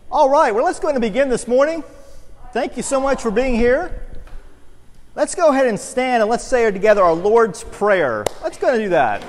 All right, well, let's go ahead and begin this morning. Thank you so much for being here. Let's go ahead and stand and let's say together our Lord's Prayer. Let's go ahead and do that.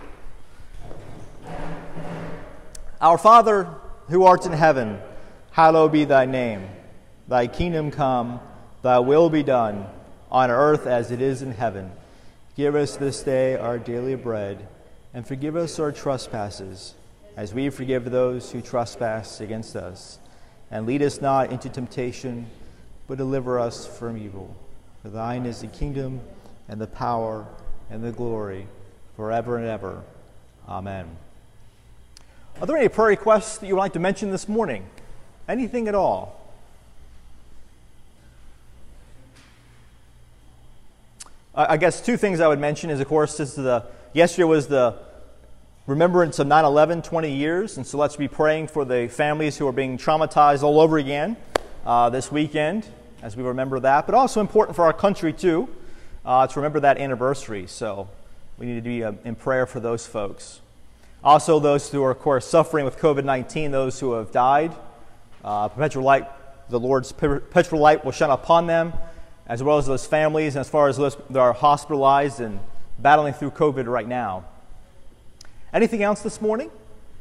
Our Father, who art in heaven, hallowed be thy name. Thy kingdom come, thy will be done, on earth as it is in heaven. Give us this day our daily bread, and forgive us our trespasses, as we forgive those who trespass against us. And lead us not into temptation, but deliver us from evil. For thine is the kingdom, and the power, and the glory, forever and ever. Amen. Are there any prayer requests that you would like to mention this morning? Anything at all? I guess two things I would mention is, of course, yesterday was the remembrance of 9/11, 20 years, and so let's be praying for the families who are being traumatized all over again this weekend as we remember that, but also important for our country too to remember that anniversary, so we need to be in prayer for those folks. Also those who are, of course, suffering with COVID-19, those who have died, perpetual light, the Lord's perpetual light will shine upon them, as well as those families, and as far as those that are hospitalized and battling through COVID right now. Anything else this morning?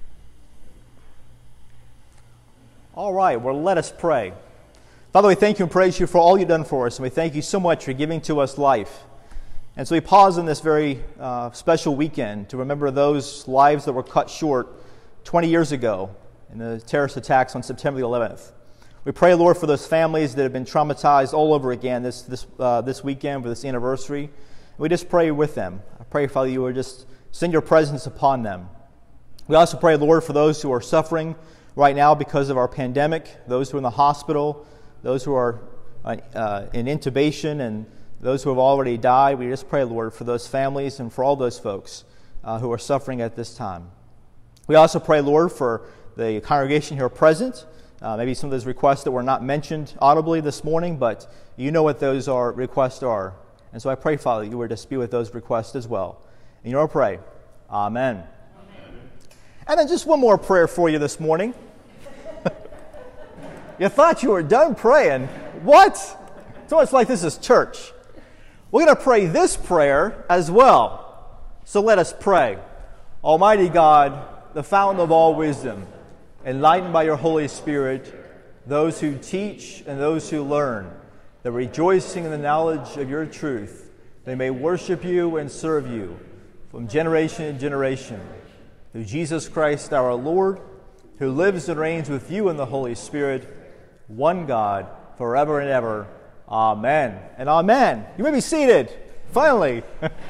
All right, well, let us pray. Father, we thank you and praise you for all you've done for us, and we thank you so much for giving to us life. And so we pause in this very special weekend to remember those lives that were cut short 20 years ago in the terrorist attacks on September the 11th. We pray, Lord, for those families that have been traumatized all over again this weekend for this anniversary. And we just pray with them. I pray, Father, you would just send your presence upon them. We also pray, Lord, for those who are suffering right now because of our pandemic, those who are in the hospital, those who are in intubation, and those who have already died. We just pray, Lord, for those families and for all those folks who are suffering at this time. We also pray, Lord, for the congregation here present, maybe some of those requests that were not mentioned audibly this morning, but you know what those requests are. And so I pray, Father, you would just be with those requests as well. And you know, pray. Amen. Amen. And then just one more prayer for you this morning. You thought you were done praying. What? It's almost like this is church. We're going to pray this prayer as well. So let us pray. Almighty God, the fountain of all wisdom, enlightened by your Holy Spirit, those who teach and those who learn, that rejoicing in the knowledge of your truth, they may worship you and serve you from generation to generation. Through Jesus Christ our Lord, who lives and reigns with you in the Holy Spirit, one God, forever and ever. Amen and amen. You may be seated, finally.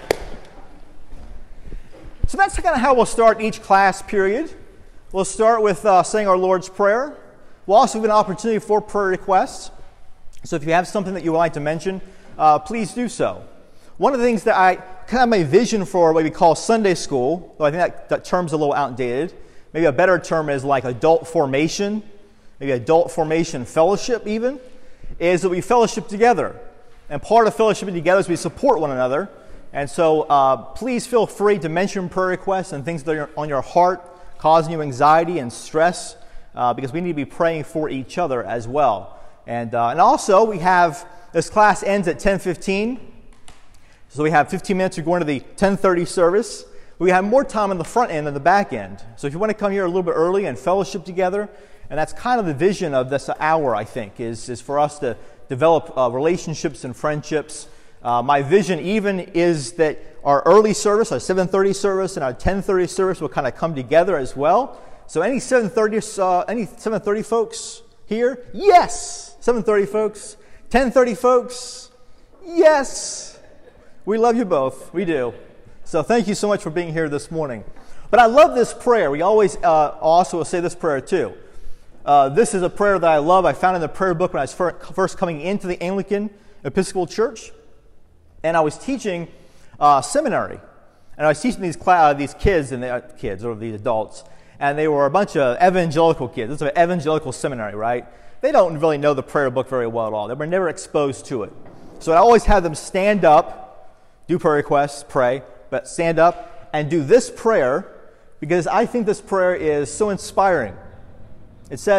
So that's kind of how we'll start each class period. We'll start with saying our Lord's Prayer. We'll also have an opportunity for prayer requests. So if you have something that you would like to mention, please do so. One of the things that I kind of my vision for what we call Sunday school, though I think that term's a little outdated. Maybe a better term is like adult formation, maybe adult formation fellowship even, is that we fellowship together. And part of fellowshipping together is we support one another. And so please feel free to mention prayer requests and things that are on your heart, causing you anxiety and stress, because we need to be praying for each other as well. And also we have, this class ends at 10:15. So we have 15 minutes. You're going to the 10:30 service. We have more time on the front end than the back end. So if you want to come here a little bit early and fellowship together, and that's kind of the vision of this hour, I think, is for us to develop relationships and friendships. My vision even is that our early service, our 7:30 service, and our 10:30 service will kind of come together as well. So any 7:30 folks here? Yes! 7:30 folks. 10:30 folks? Yes! We love you both. We do. So thank you so much for being here this morning. But I love this prayer. We always also will say this prayer too. This is a prayer that I love. I found in the prayer book when I was first coming into the Anglican Episcopal Church. And I was teaching seminary. And I was teaching these kids, or these adults. And they were a bunch of evangelical kids. This is an evangelical seminary, right? They don't really know the prayer book very well at all. They were never exposed to it. So I always had them stand up, do prayer requests, pray, but stand up and do this prayer because I think this prayer is so inspiring. It says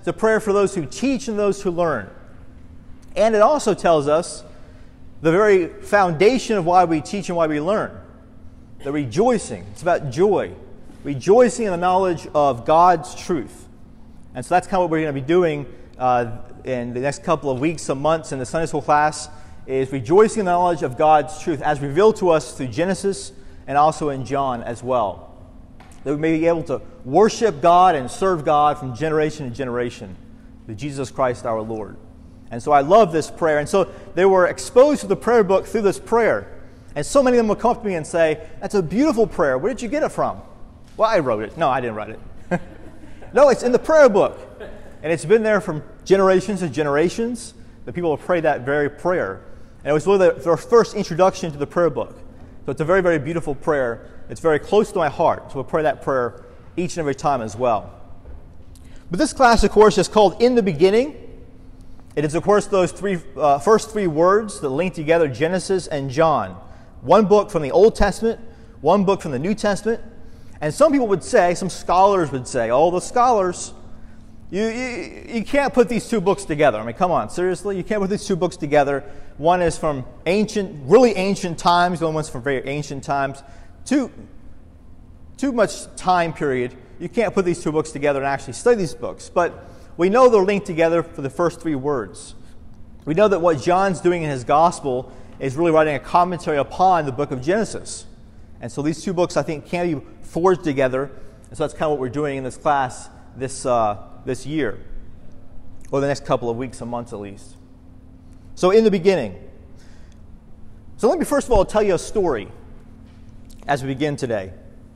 It's a prayer for those who teach and those who learn. And it also tells us the very foundation of why we teach and why we learn. The rejoicing. It's about joy. Rejoicing in the knowledge of God's truth. And so that's kind of what we're going to be doing in the next couple of weeks and months in the Sunday school class, is rejoicing in the knowledge of God's truth as revealed to us through Genesis and also in John as well. That we may be able to worship God and serve God from generation to generation through Jesus Christ our Lord. And so I love this prayer. And so they were exposed to the prayer book through this prayer. And so many of them will come up to me and say, "That's a beautiful prayer. Where did you get it from?" "Well, I wrote it." "No, I didn't write it." "No, it's in the prayer book." And it's been there from generations to generations. The people have prayed that very prayer. And it was really their first introduction to the prayer book. So it's a very, very beautiful prayer. It's very close to my heart. So we'll pray that prayer each and every time as well. But this class, of course, is called In the Beginning. It is, of course, those first three words that link together Genesis and John. One book from the Old Testament, one book from the New Testament. And some people would say, some scholars would say, "Oh, the scholars, you can't put these two books together." I mean, come on, seriously? You can't put these two books together. One is from really ancient times. The other one's from very ancient times. Too much time period. You can't put these two books together and actually study these books. But we know they're linked together for the first three words. We know that what John's doing in his gospel is really writing a commentary upon the book of Genesis. And so these two books, I think, can be forged together. And so that's kind of what we're doing in this class this year, or the next couple of weeks and months at least. So in the beginning. So let me first of all tell you a story as we begin today.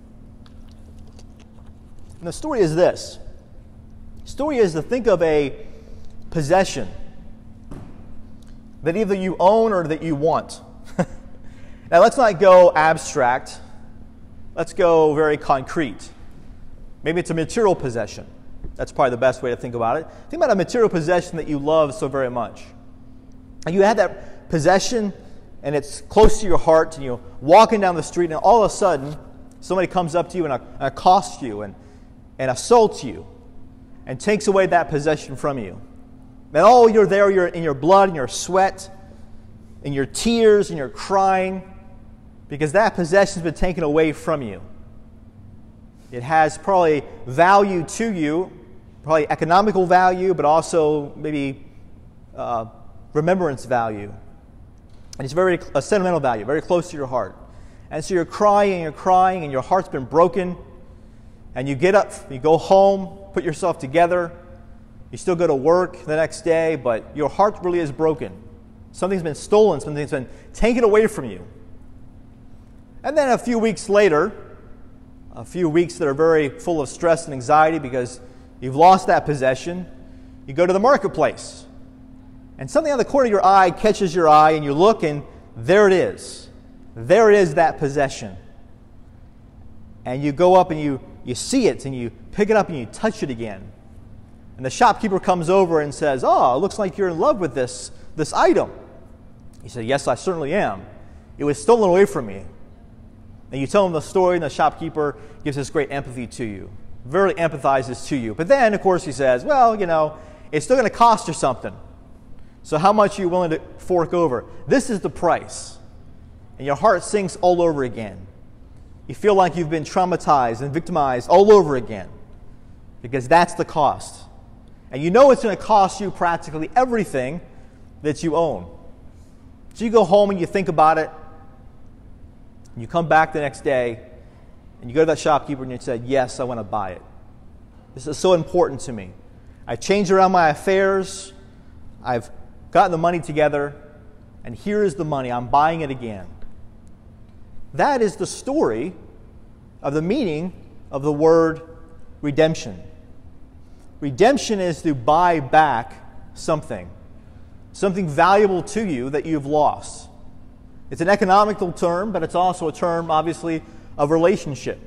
And the story is this. The story is to think of a possession that either you own or that you want. Now let's not go abstract. Let's go very concrete. Maybe it's a material possession. That's probably the best way to think about it. Think about a material possession that you love so very much. And you had that possession, and it's close to your heart, and you're walking down the street, and all of a sudden, somebody comes up to you and accosts you and assaults you and takes away that possession from you. And you're there, you're in your blood and your sweat, in your tears and your crying, because that possession's been taken away from you. It has probably value to you, probably economical value, but also maybe remembrance value. And it's a sentimental value, very close to your heart. And so you're crying, and your heart's been broken. And you get up, you go home, put yourself together. You still go to work the next day, but your heart really is broken. Something's been stolen, something's been taken away from you. And then a few weeks later, a few weeks that are very full of stress and anxiety because you've lost that possession, you go to the marketplace. And something on the corner of your eye catches your eye, and you look, and there it is. There it is, that possession. And you go up and you see it, and you pick it up and you touch it again. And the shopkeeper comes over and says, "Oh, it looks like you're in love with this item." You say, "Yes, I certainly am. It was stolen away from me." And you tell him the story, and the shopkeeper gives this great empathy to you, very empathizes to you. But then, of course, he says, "Well, it's still going to cost you something. So how much are you willing to fork over? This is the price." And your heart sinks all over again. You feel like you've been traumatized and victimized all over again, because that's the cost. And you know it's going to cost you practically everything that you own. So you go home and you think about it. And you come back the next day and you go to that shopkeeper and you say, "Yes, I want to buy it. This is so important to me. I've changed around my affairs. I've gotten the money together. And here is the money. I'm buying it again." That is the story of the meaning of the word redemption. Redemption is to buy back something valuable to you that you've lost. It's an economical term, but it's also a term, obviously, of relationship.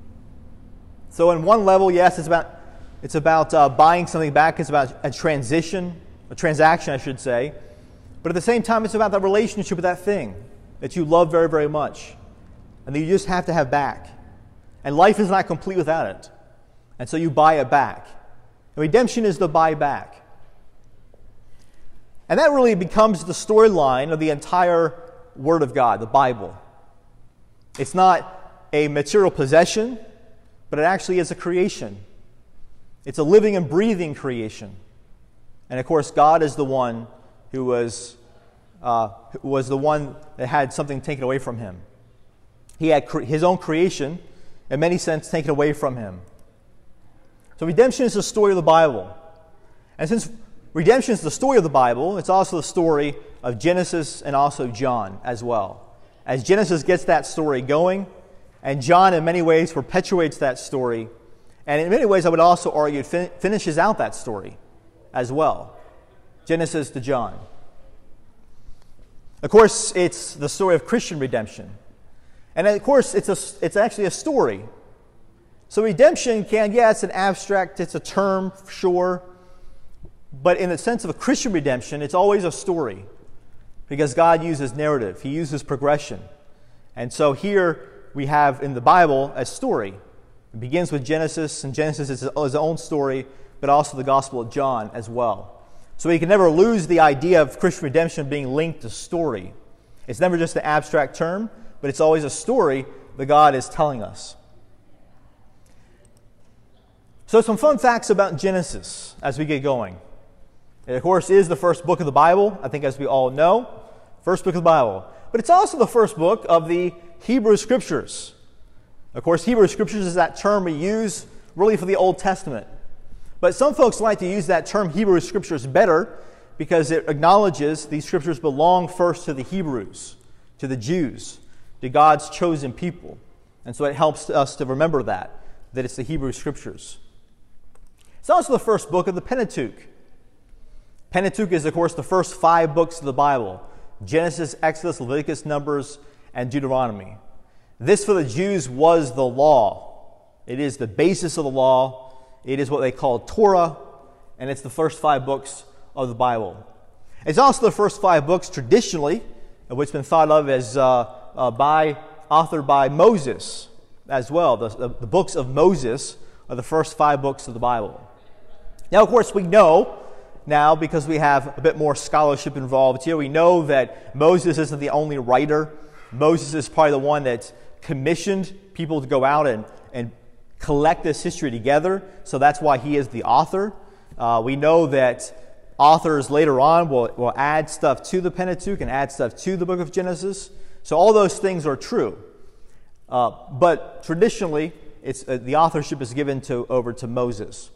So on one level, yes, it's about buying something back. It's about a transaction, I should say. But at the same time, it's about the relationship with that thing that you love very, very much, and that you just have to have back. And life is not complete without it. And so you buy it back. redemption is the buyback. And that really becomes the storyline of the entire Word of God, the Bible. It's not a material possession, but it actually is a creation. It's a living and breathing creation. And of course, God is the one who was the one that had something taken away from him. He had his own creation, in many senses, taken away from him. So redemption is the story of the Bible. And since redemption is the story of the Bible, it's also the story of Genesis and also John as well. As Genesis gets that story going, and John in many ways perpetuates that story, and in many ways I would also argue finishes out that story as well. Genesis to John. Of course, it's the story of Christian redemption. And of course, it's actually a story. So redemption it's an abstract, it's a term, sure. But in the sense of a Christian redemption, it's always a story. Because God uses narrative. He uses progression. And so here we have in the Bible a story. It begins with Genesis, and Genesis is his own story, but also the Gospel of John as well. So we can never lose the idea of Christian redemption being linked to story. It's never just an abstract term, but it's always a story that God is telling us. So some fun facts about Genesis as we get going. It, of course, is the first book of the Bible, I think as we all know. First book of the Bible. But it's also the first book of the Hebrew Scriptures. Of course, Hebrew Scriptures is that term we use really for the Old Testament. But some folks like to use that term Hebrew Scriptures better because it acknowledges these Scriptures belong first to the Hebrews, to the Jews, to God's chosen people. And so it helps us to remember that it's the Hebrew Scriptures. It's also the first book of the Pentateuch. Pentateuch is, of course, the first 5 books of the Bible: Genesis, Exodus, Leviticus, Numbers, and Deuteronomy. This for the Jews was the law. It is the basis of the law. It is what they call Torah, and it's the first 5 books of the Bible. It's also the first 5 books traditionally, which has been thought of as authored by Moses as well. The books of Moses are the first 5 books of the Bible. Now, of course, we know now, because we have a bit more scholarship involved here, we know that Moses isn't the only writer. Moses is probably the one that commissioned people to go out and collect this history together, so that's why he is the author. We know that authors later on will add stuff to the Pentateuch and add stuff to the book of Genesis. So all those things are true. But traditionally, the authorship is given over to Moses.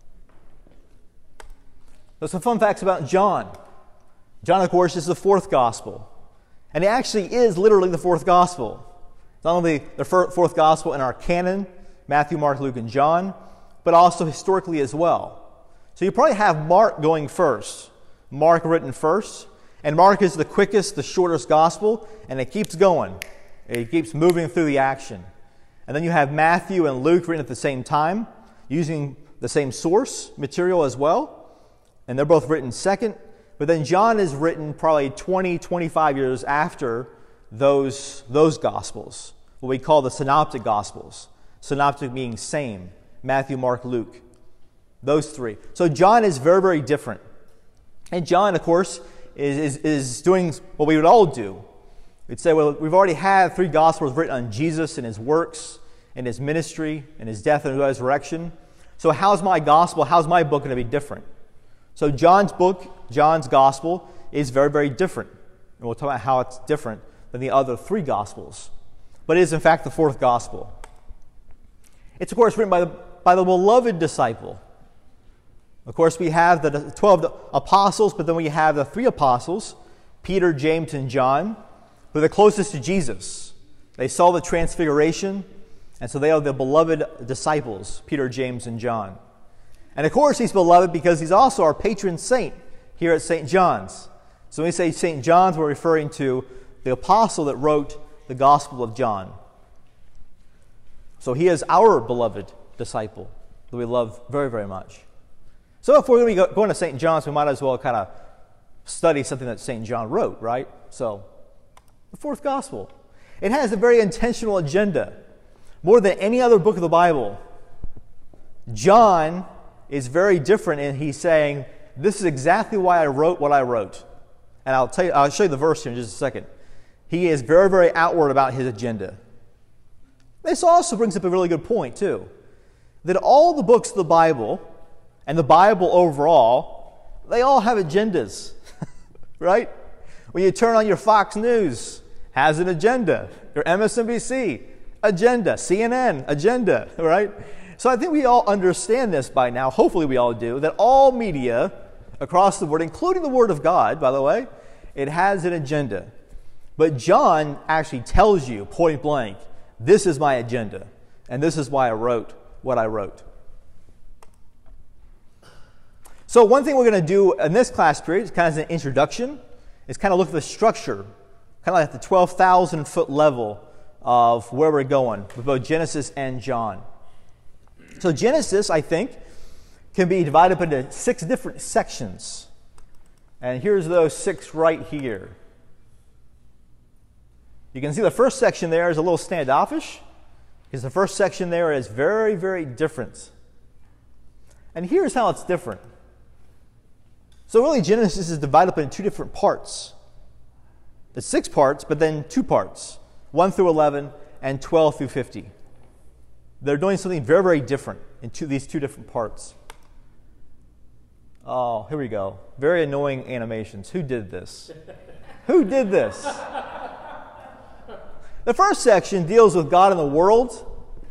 So some fun facts about John. John, of course, is the 4th gospel. And it actually is literally the 4th gospel. It's not only the 4th gospel in our canon, Matthew, Mark, Luke, and John, but also historically as well. So you probably have Mark going first. Mark written first. And Mark is the quickest, the shortest gospel, and it keeps going. It keeps moving through the action. And then you have Matthew and Luke written at the same time, using the same source material as well. And they're both written second. But then John is written probably 20, 25 years after those Gospels, what we call the Synoptic Gospels. Synoptic meaning same. Matthew, Mark, Luke. Those 3. So John is very, very different. And John, of course, is doing what we would all do. We'd say, well, we've already had 3 Gospels written on Jesus and his works, and his ministry, and his death and resurrection. So how's my gospel, how's my book going to be different? So John's book, John's gospel, is very, very different. And we'll talk about how it's different than the other 3 gospels. But it is, in fact, the 4th gospel. It's, of course, written by the beloved disciple. Of course, we have the 12 apostles, but then we have the 3 apostles, Peter, James, and John, who are the closest to Jesus. They saw the transfiguration, and so they are the beloved disciples, Peter, James, and John. And of course, he's beloved because he's also our patron saint here at St. John's. So when we say St. John's, we're referring to the apostle that wrote the Gospel of John. So he is our beloved disciple that we love very, very much. So if we're going to be going to St. John's, we might as well kind of study something that St. John wrote, right? So, the 4th Gospel. It has a very intentional agenda. More than any other book of the Bible, John is very different, and he's saying, this is exactly why I wrote what I wrote. And I'll show you the verse here in just a second. He is very, very outward about his agenda. This also brings up a really good point, too. That all the books of the Bible, and the Bible overall, they all have agendas, right? When you turn on your Fox News, has an agenda. Your MSNBC, agenda. CNN, agenda, right? So I think we all understand this by now, hopefully we all do, that all media across the board, including the Word of God, by the way, it has an agenda. But John actually tells you, point blank, this is my agenda, and this is why I wrote what I wrote. So one thing we're going to do in this class period, is kind of as an introduction, is kind of look at the structure, kind of like the 12,000-foot level of where we're going with both Genesis and John. So Genesis, I think, can be divided up into 6 different sections. And here's those 6 right here. You can see the first section there is a little standoffish, because the first section there is very, very different. And here's how it's different. So really, Genesis is divided up into 2 different parts. It's 6 parts, but then 2 parts, 1 through 11 and 12 through 50. They're doing something very, very different in these 2 different parts. Oh, here we go. Very annoying animations. Who did this? Who did this? The first section deals with God and the world,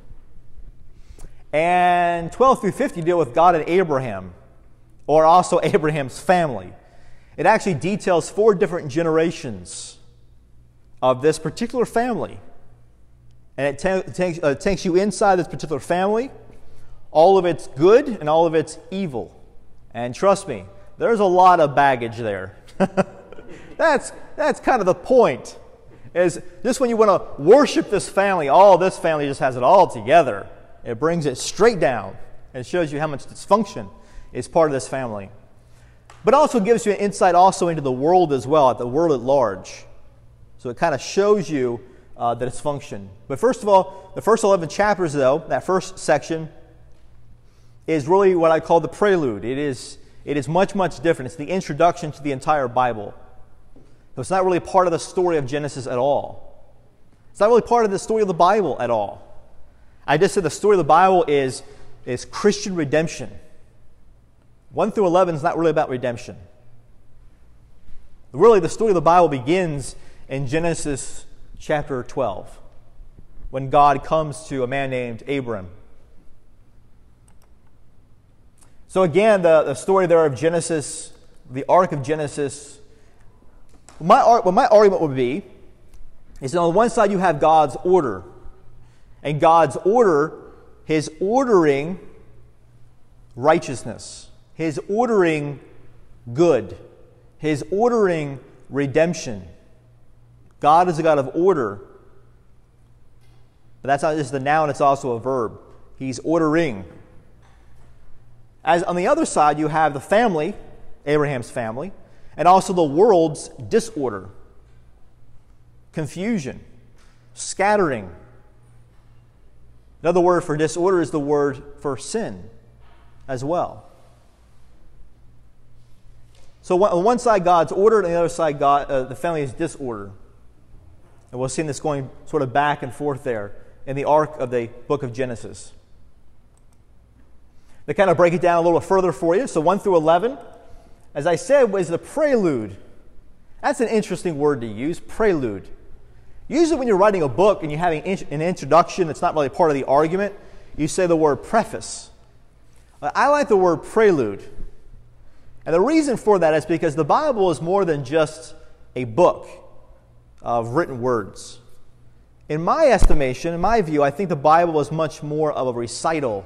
and 12 through 50 deal with God and Abraham, or also Abraham's family. It actually details 4 different generations of this particular family. And it takes you inside this particular family, all of its good and all of its evil. And trust me, there's a lot of baggage there. That's kind of the point. Is just when you want to worship this family, this family just has it all together. It brings it straight down and shows you how much dysfunction is part of this family. But also gives you an insight also into the world as well, the world at large. So it kind of shows you the dysfunction. But first of all, the first 11 chapters, though, that first section, is really what I call the prelude. It is much, much different. It's the introduction to the entire Bible. So it's not really part of the story of Genesis at all. It's not really part of the story of the Bible at all. I just said the story of the Bible is Christian redemption. 1 through 11 is not really about redemption. Really, the story of the Bible begins in Genesis chapter 12, when God comes to a man named Abram. So again, the story there of Genesis, the arc of Genesis, what my argument would be is that on one side you have God's order. And God's order, His ordering righteousness, His ordering good, His ordering redemption. God is a God of order. But that's not just the noun, it's also a verb. He's ordering. As on the other side, you have the family, Abraham's family, and also the world's disorder, confusion, scattering. Another word for disorder is the word for sin as well. So on one side, God's order, and on the other side, the family's disorder. And we'll see this going sort of back and forth there in the arc of the book of Genesis. To kind of break it down a little further for you, so 1 through 11, as I said, was the prelude. That's an interesting word to use, prelude. Usually when you're writing a book and you're having an introduction that's not really part of the argument, you say the word preface. I like the word prelude. And the reason for that is because the Bible is more than just a book of written words. In my estimation, in my view, I think the Bible is much more of a recital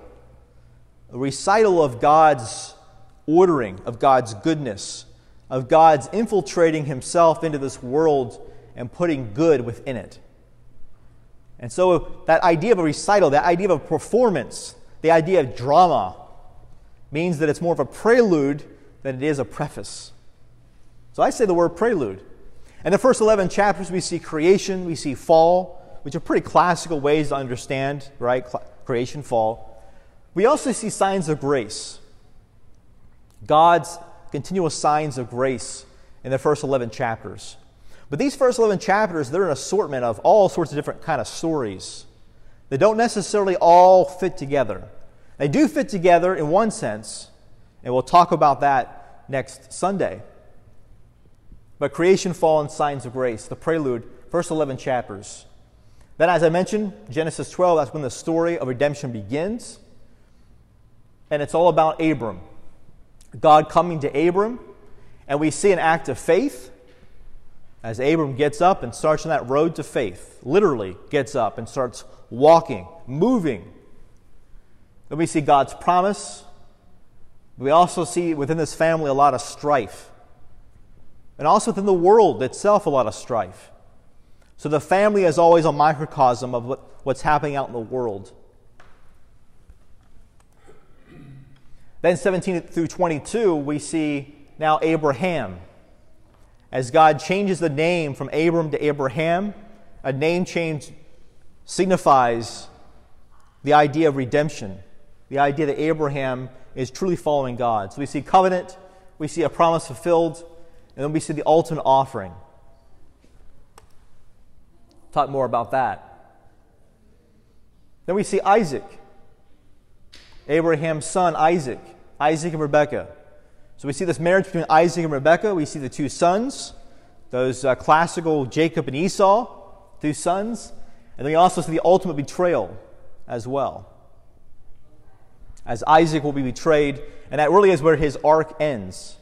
of God's ordering, of God's goodness, of God's infiltrating Himself into this world and putting good within it. And so that idea of a recital, that idea of a performance, the idea of drama, means that it's more of a prelude than it is a preface. So I say the word prelude. In the first 11 chapters, we see creation, we see fall, which are pretty classical ways to understand, right? Creation, fall. We also see signs of grace. God's continual signs of grace in the first 11 chapters. But these first 11 chapters, they're an assortment of all sorts of different kind of stories. They don't necessarily all fit together. They do fit together in one sense, and we'll talk about that next Sunday. But creation, fall, and signs of grace, the prelude, first 11 chapters. Then, as I mentioned, Genesis 12, that's when the story of redemption begins. And it's all about Abram. God coming to Abram, and we see an act of faith as Abram gets up and starts on that road to faith. Literally gets up and starts walking, moving. Then we see God's promise. We also see within this family a lot of strife. And also within the world itself a lot of strife. So the family is always a microcosm of what's happening out in the world. Then 17 through 22, we see now Abraham. As God changes the name from Abram to Abraham, a name change signifies the idea of redemption, the idea that Abraham is truly following God. So we see covenant, we see a promise fulfilled, and then we see the ultimate offering. Talk more about that. Then we see Isaac, Abraham's son Isaac and Rebekah. So we see this marriage between Isaac and Rebekah. We see the two sons, those classical Jacob and Esau, two sons. And then we also see the ultimate betrayal as well, as Isaac will be betrayed, and that really is where his arc ends.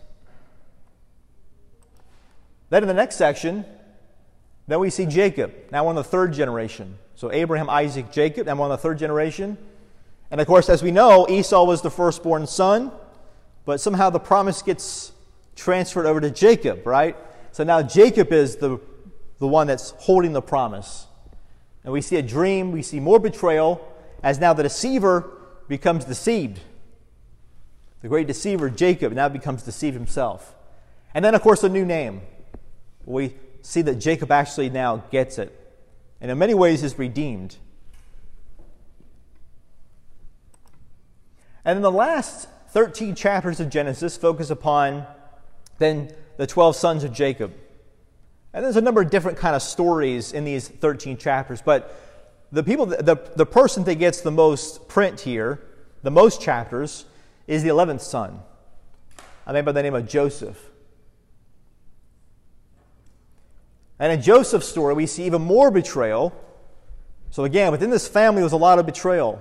Then in the next section, then we see Jacob, now on the third generation. So Abraham, Isaac, Jacob, now on the third generation. And of course, as we know, Esau was the firstborn son, but somehow the promise gets transferred over to Jacob, right? So now Jacob is the one that's holding the promise. And we see a dream, we see more betrayal, as now the deceiver becomes deceived. The great deceiver, Jacob, now becomes deceived himself. And then, of course, a new name. We see that Jacob actually now gets it, and in many ways is redeemed. And then the last 13 chapters of Genesis focus upon then the 12 sons of Jacob. And there's a number of different kind of stories in these 13 chapters, but the person that gets the most print here, the most chapters, is the 11th son, a man by the name of Joseph. And in Joseph's story, we see even more betrayal. So again, within this family, there's a lot of betrayal.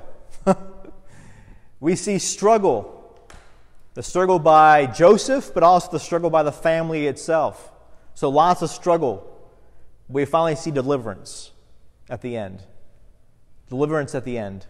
We see struggle. The struggle by Joseph, but also the struggle by the family itself. So lots of struggle. We finally see deliverance at the end. Deliverance at the end.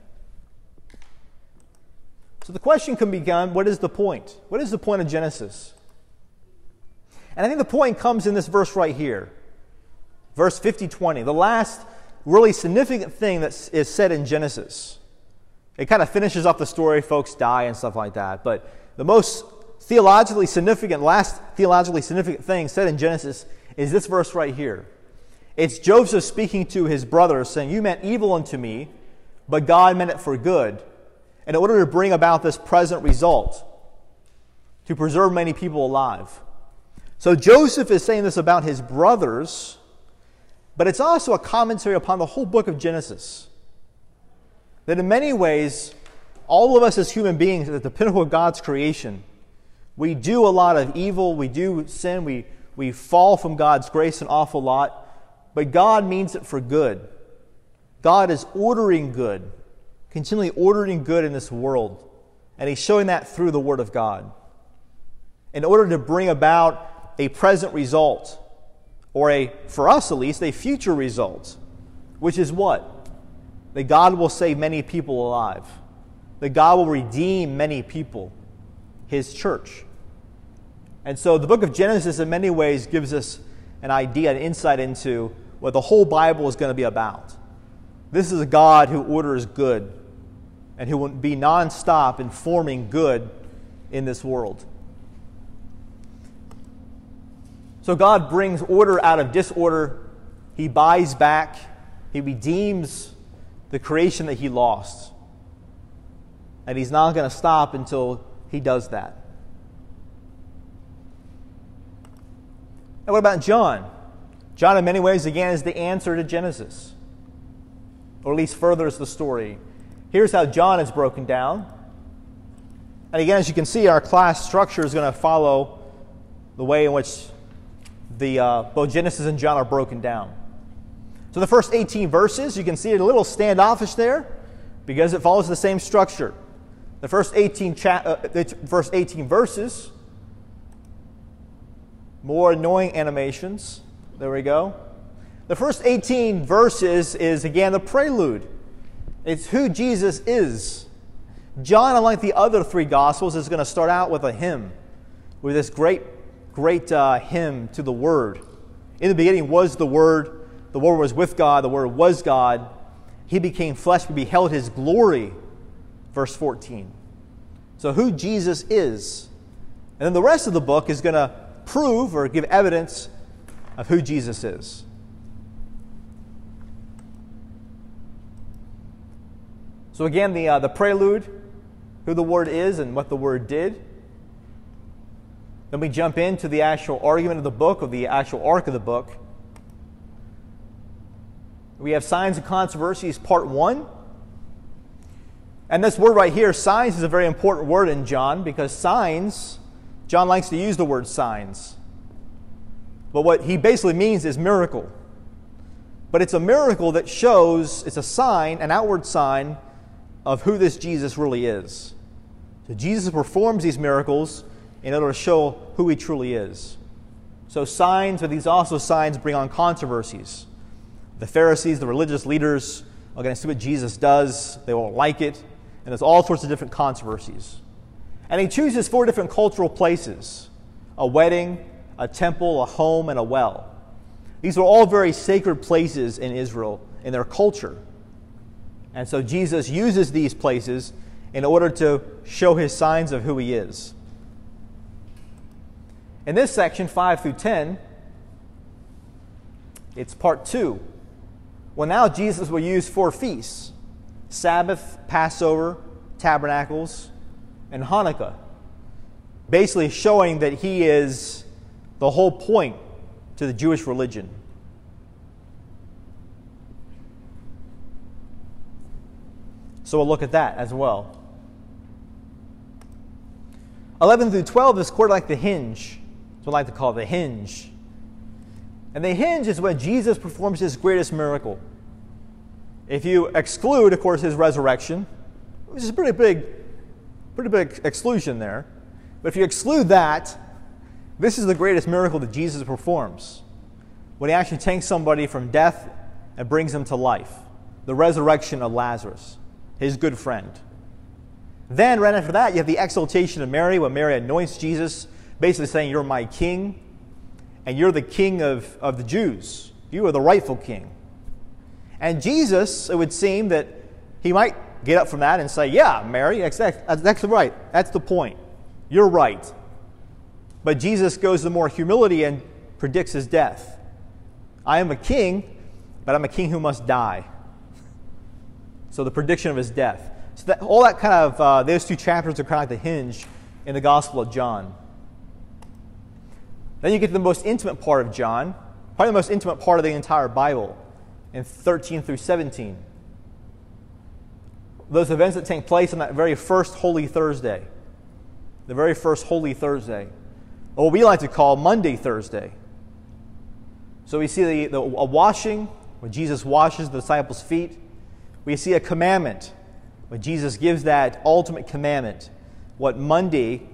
So the question can become, what is the point? What is the point of Genesis? And I think the point comes in this verse right here. Verse 50-20, the last really significant thing that is said in Genesis. It kind of finishes off the story, folks die and stuff like that. But the most last theologically significant thing said in Genesis is this verse right here. It's Joseph speaking to his brothers, saying, "You meant evil unto me, but God meant it for good, in order to bring about this present result, to preserve many people alive." So Joseph is saying this about his brothers, but it's also a commentary upon the whole book of Genesis. That in many ways, all of us as human beings at the pinnacle of God's creation, we do a lot of evil, we do sin, we fall from God's grace an awful lot, but God means it for good. God is ordering good, continually ordering good in this world, and He's showing that through the Word of God. In order to bring about a present result, or for us at least, a future result, which is what? That God will save many people alive. That God will redeem many people, His church. And so the book of Genesis in many ways gives us an idea, an insight into what the whole Bible is going to be about. This is a God who orders good and who will be nonstop in forming good in this world. So God brings order out of disorder. He buys back. He redeems the creation that He lost. And He's not going to stop until He does that. And what about John? John, in many ways, again, is the answer to Genesis, or at least furthers the story. Here's how John is broken down. And again, as you can see, our class structure is going to follow the way in which both Genesis and John are broken down. So the first 18 verses, you can see it a little standoffish there because it follows the same structure. The first 18 verses, more annoying animations. There we go. The first 18 verses is, again, the prelude. It's who Jesus is. John, unlike the other three Gospels, is going to start out with a hymn, with this great hymn to the Word. In the beginning was the Word was with God, the Word was God. He became flesh, we beheld His glory, verse 14. So who Jesus is. And then the rest of the book is going to prove or give evidence of who Jesus is. So again, the prelude, who the Word is and what the Word did. Then we jump into the actual argument of the book, or the actual arc of the book. We have Signs and Controversies, part 1. And this word right here, signs, is a very important word in John, because signs, John likes to use the word signs. But what he basically means is miracle. But it's a miracle that shows, it's a sign, an outward sign of who this Jesus really is. So Jesus performs these miracles in order to show who He truly is. So signs, but these also signs bring on controversies. The Pharisees, the religious leaders, are going to see what Jesus does. They won't like it. And there's all sorts of different controversies. And He chooses 4 different cultural places: a wedding, a temple, a home, and a well. These are all very sacred places in Israel, in their culture. And so Jesus uses these places in order to show His signs of who He is. In this section, 5 through 10, it's part 2. Well, now Jesus will use 4 feasts: Sabbath, Passover, Tabernacles, and Hanukkah. Basically showing that He is the whole point to the Jewish religion. So we'll look at that as well. 11 through 12 is sort of like the hinge. That's what I like to call it, the hinge. And the hinge is when Jesus performs His greatest miracle. If you exclude, of course, His resurrection, which is a pretty big exclusion there. But if you exclude that, this is the greatest miracle that Jesus performs. When He actually takes somebody from death and brings them to life. The resurrection of Lazarus, His good friend. Then, right after that, you have the exaltation of Mary, when Mary anoints Jesus, basically saying, "You're my king, and you're the king of the Jews. You are the rightful king." And Jesus, it would seem that He might get up from that and say, "Yeah, Mary, that's right. That's the point. You're right." But Jesus goes to more humility and predicts His death. "I am a king, but I'm a king who must die." So the prediction of His death. So all that kind of, those 2 chapters are kind of like the hinge in the Gospel of John. Then you get to the most intimate part of John, probably the most intimate part of the entire Bible, in 13 through 17. Those events that take place on that very first Holy Thursday. The very first Holy Thursday. Or what we like to call Monday Thursday. So we see a washing, when Jesus washes the disciples' feet. We see a commandment, when Jesus gives that ultimate commandment. What Monday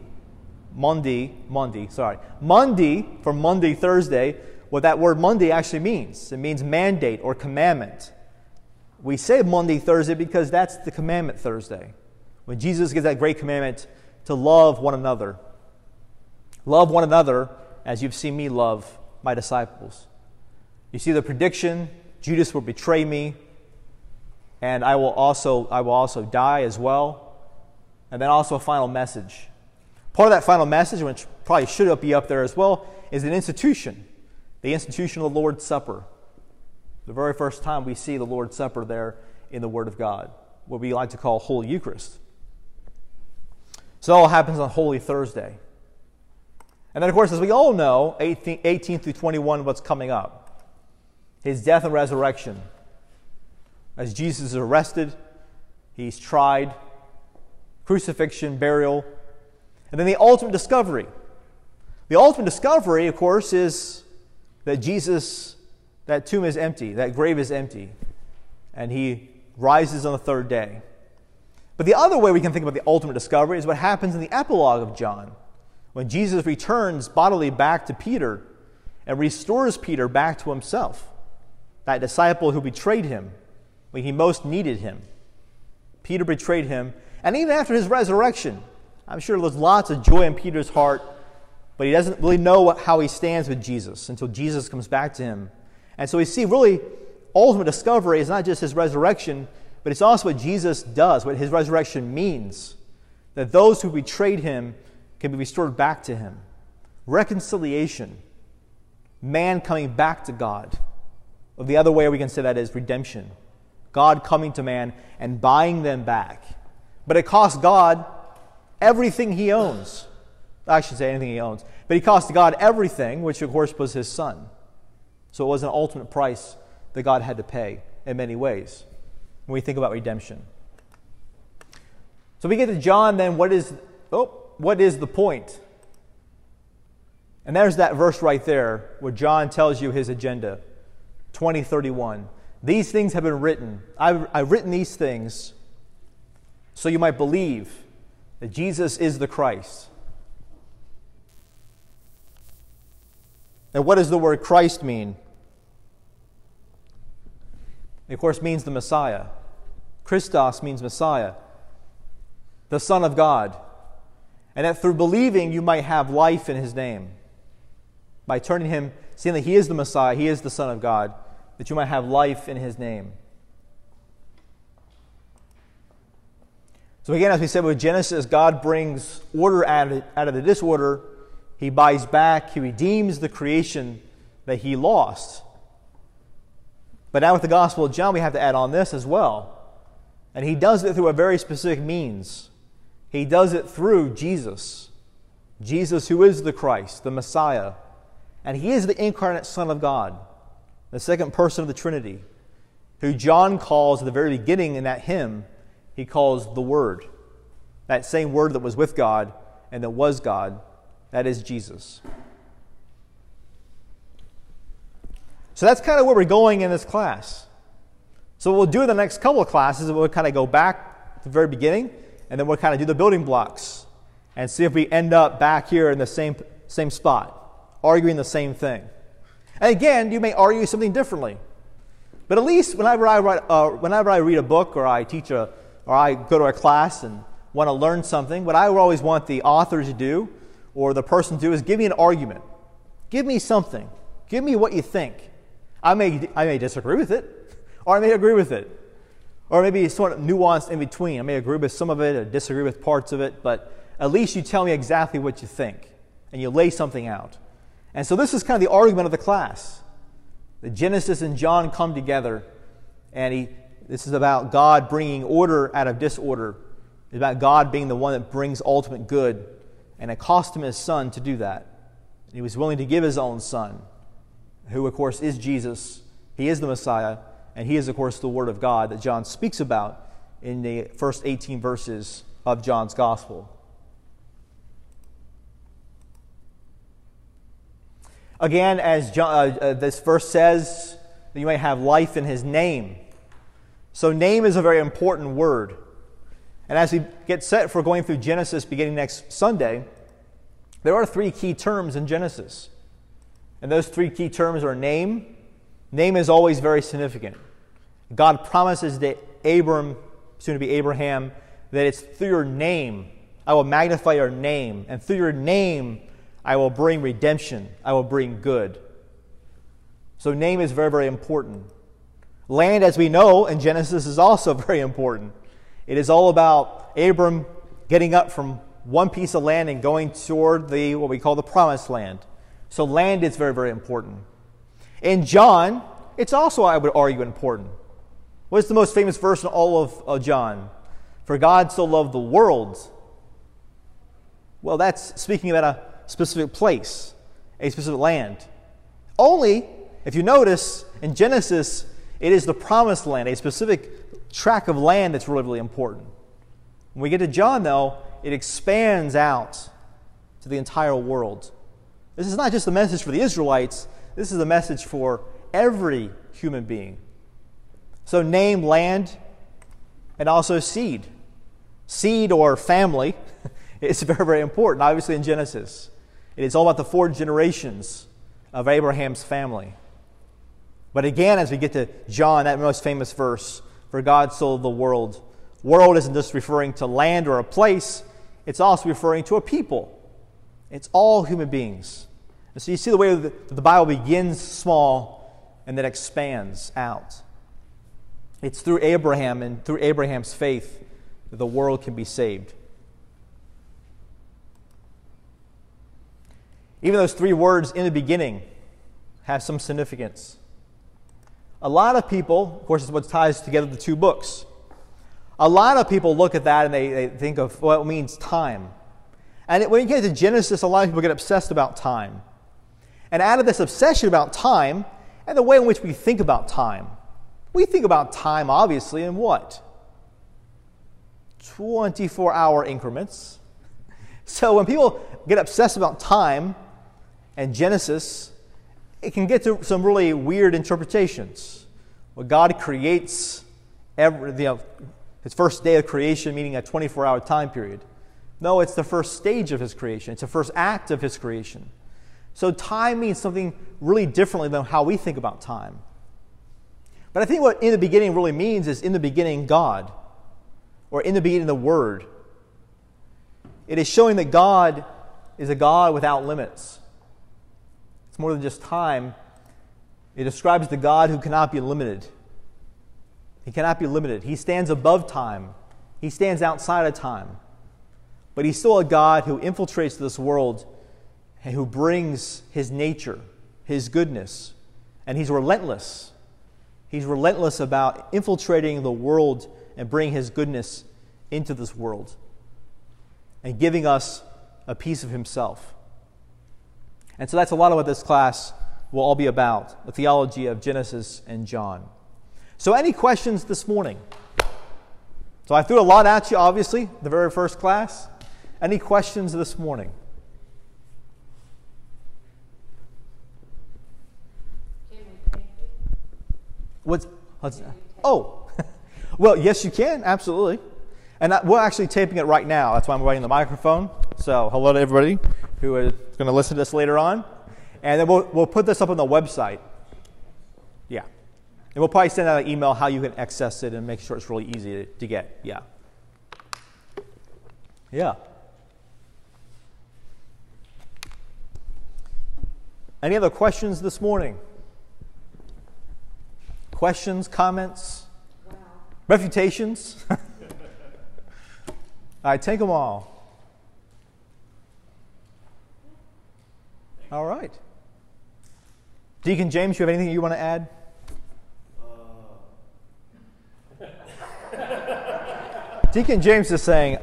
for Monday, Thursday, what that word Monday actually means. It means mandate or commandment. We say Monday, Thursday because that's the commandment Thursday. When Jesus gives that great commandment to love one another. Love one another as you've seen me love my disciples. You see the prediction, Judas will betray me, and I will also die as well. And then also a final message. Part of that final message, which probably should be up there as well, is an institution. The institution of the Lord's Supper. The very first time we see the Lord's Supper there in the Word of God. What we like to call Holy Eucharist. So it all happens on Holy Thursday. And then, of course, as we all know, 18 through 21, what's coming up? His death and resurrection. As Jesus is arrested, he's tried, crucifixion, burial, and then the ultimate discovery. The ultimate discovery, of course, is that that tomb is empty, that grave is empty, and he rises on the third day. But the other way we can think about the ultimate discovery is what happens in the epilogue of John, when Jesus returns bodily back to Peter and restores Peter back to himself, that disciple who betrayed him when he most needed him. Peter betrayed him, and even after his resurrection, I'm sure there's lots of joy in Peter's heart, but he doesn't really know how he stands with Jesus until Jesus comes back to him. And so we see really ultimate discovery is not just his resurrection, but it's also what Jesus does, what his resurrection means, that those who betrayed him can be restored back to him. Reconciliation, man coming back to God. Or the other way we can say that is redemption. God coming to man and buying them back. But it costs God everything he owns. I should say anything he owns. But he cost God everything, which of course was his son. So it was an ultimate price that God had to pay in many ways when we think about redemption. So we get to John then, what is the point? And there's that verse right there where John tells you his agenda. 20:31. These things have been written. I've written these things so you might believe that Jesus is the Christ. And what does the word Christ mean? It, of course, means the Messiah. Christos means Messiah, the Son of God. And that through believing you might have life in his name. By turning him, seeing that he is the Messiah, he is the Son of God, that you might have life in his name. So again, as we said with Genesis, God brings order out of the disorder. He buys back, he redeems the creation that he lost. But now with the Gospel of John, we have to add on this as well. And he does it through a very specific means. He does it through Jesus. Jesus, who is the Christ, the Messiah. And he is the incarnate Son of God, the second person of the Trinity, who John calls at the very beginning in that hymn, he calls the Word. That same Word that was with God and that was God, that is Jesus. So that's kind of where we're going in this class. So what we'll do in the next couple of classes is we'll kind of go back to the very beginning, and then we'll kind of do the building blocks and see if we end up back here in the same spot, arguing the same thing. And again, you may argue something differently. But at least whenever I read a book or I teach or I go to a class and want to learn something, what I always want the author to do or the person to do is give me an argument. Give me something. Give me what you think. I may disagree with it, or I may agree with it, or maybe sort of nuanced in between. I may agree with some of it or disagree with parts of it, but at least you tell me exactly what you think, and you lay something out. And so this is kind of the argument of the class. The Genesis and John come together, and this is about God bringing order out of disorder. It's about God being the one that brings ultimate good, and it cost him his son to do that. And he was willing to give his own son, who, of course, is Jesus. He is the Messiah, and he is, of course, the Word of God that John speaks about in the first 18 verses of John's Gospel. Again, as this verse says, that you may have life in his name. So name is a very important word. And as we get set for going through Genesis beginning next Sunday, there are three key terms in Genesis. And those three key terms are name. Name is always very significant. God promises to Abram, soon to be Abraham, that it's through your name, I will magnify your name. And through your name, I will bring redemption. I will bring good. So name is very, very important. Land, as we know in Genesis, is also very important. It is all about Abram getting up from one piece of land and going toward what we call the promised land. So land is very, very important. In John, it's also, I would argue, important. What's the most famous verse in all of John? For God so loved the world. Well, that's speaking about specific place, a specific land. Only, if you notice, in Genesis, it is the promised land, a specific tract of land that's really, really important. When we get to John, though, it expands out to the entire world. This is not just a message for the Israelites, this is a message for every human being. So name, land, and also seed. Seed or family is very, very important, obviously in Genesis. It is all about the 4 generations of Abraham's family. But again, as we get to John, that most famous verse, for God so loved the world. World isn't just referring to land or a place, it's also referring to a people. It's all human beings. And so you see the way that the Bible begins small and then expands out. It's through Abraham and through Abraham's faith that the world can be saved. Even those 3 words in the beginning have some significance. A lot of people, of course, it's what ties together the 2 books. A lot of people look at that and they think of what it means time. And when you get to Genesis, a lot of people get obsessed about time. And out of this obsession about time and the way in which we think about time, we think about time, obviously, in what? 24-hour increments. So when people get obsessed about time and Genesis, it can get to some really weird interpretations. Well, God creates his first day of creation, meaning a 24-hour time period. No, it's the first stage of his creation. It's the first act of his creation. So time means something really differently than how we think about time. But I think what in the beginning really means is in the beginning God, or in the beginning the Word. It is showing that God is a God without limits. It's more than just time. It describes the God who cannot be limited. He cannot be limited. He stands above time. He stands outside of time. But he's still a God who infiltrates this world and who brings his nature, his goodness, and he's relentless. He's relentless about infiltrating the world and bringing his goodness into this world and giving us a piece of himself. And so that's a lot of what this class will all be about, the theology of Genesis and John. So any questions this morning? So I threw a lot at you, obviously, the very first class. Any questions this morning? Oh, well, yes, you can, absolutely. And we're actually taping it right now. That's why I'm writing the microphone. So hello to everybody who is going to listen to this later on. And then we'll put this up on the website. Yeah. And we'll probably send out an email how you can access it and make sure it's really easy to get. Yeah. Yeah. Any other questions this morning? Questions, comments, refutations? All right, take them all. All right. Deacon James, you have anything you want to add? Deacon James is saying,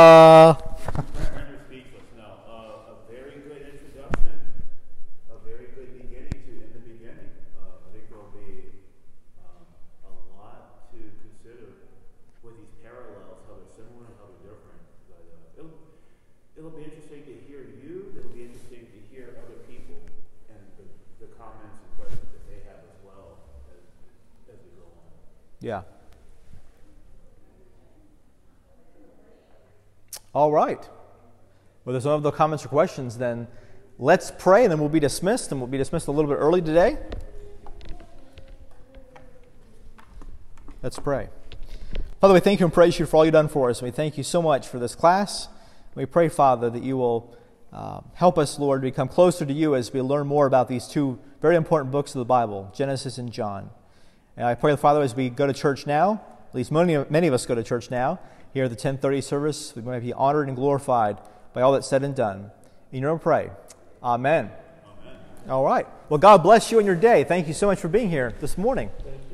It'll be interesting to hear you. It'll be interesting to hear other people and the comments and questions that they have as well as we go on. Yeah. All right. Well, there's no other comments or questions, then let's pray, and then we'll be dismissed, and we'll be dismissed a little bit early today. Let's pray. Father, we thank you and praise you for all you've done for us. We thank you so much for this class. We pray, Father, that you will help us, Lord, to become closer to you as we learn more about these 2 very important books of the Bible, Genesis and John. And I pray, Father, as we go to church now, at least many of us go to church now, here at the 10:30 service, we might be honored and glorified by all that's said and done. In your name we pray. Amen. Amen. All right. Well, God bless you in your day. Thank you so much for being here this morning.